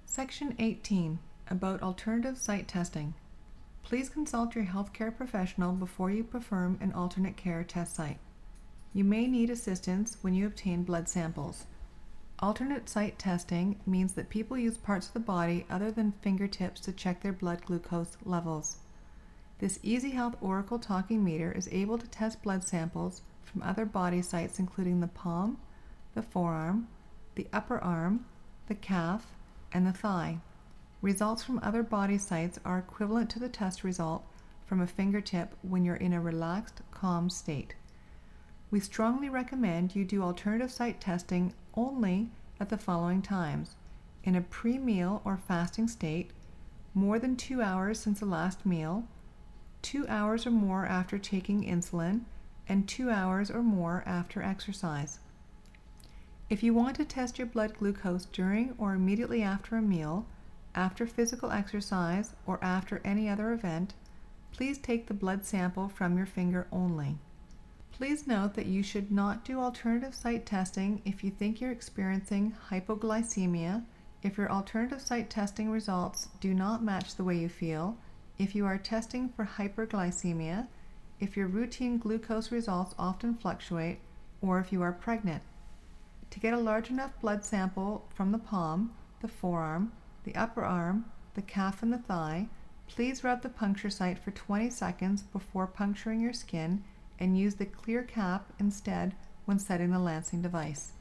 Section 18. About alternative site testing. Please consult your healthcare professional before you perform an alternate care test site. You may need assistance when you obtain blood samples. Alternate site testing means that people use parts of the body other than fingertips to check their blood glucose levels. This EasyHealth Oracle Talking Meter is able to test blood samples from other body sites including the palm, the forearm, the upper arm, the calf, and the thigh. Results from other body sites are equivalent to the test result from a fingertip when you're in a relaxed, calm state. We strongly recommend you do alternative site testing only at the following times: in a pre-meal or fasting state, more than 2 hours since the last meal, 2 hours or more after taking insulin, and 2 hours or more after exercise. If you want to test your blood glucose during or immediately after a meal, after physical exercise, or after any other event, please take the blood sample from your finger only. Please note that you should not do alternative site testing if you think you're experiencing hypoglycemia, if your alternative site testing results do not match the way you feel, if you are testing for hyperglycemia, if your routine glucose results often fluctuate, or if you are pregnant. To get a large enough blood sample from the palm, the forearm, the upper arm, the calf, and the thigh, please rub the puncture site for 20 seconds before puncturing your skin and use the clear cap instead when setting the lancing device.